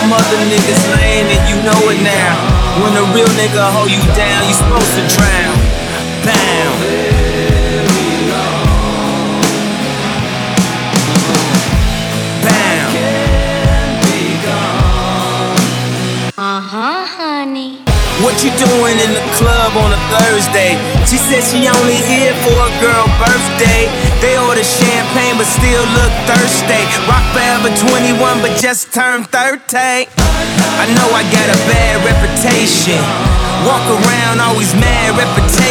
Them other niggas lame and you know it now. When a real nigga hold you down, you supposed to drown. Bound. Bound. Honey. What you doing in the club on a Thursday? She said she only here for a girl birthday. They order champagne but still look thirsty. Rock forever 21 but just turned 30. I know I got a bad reputation. Walk around always mad reputation.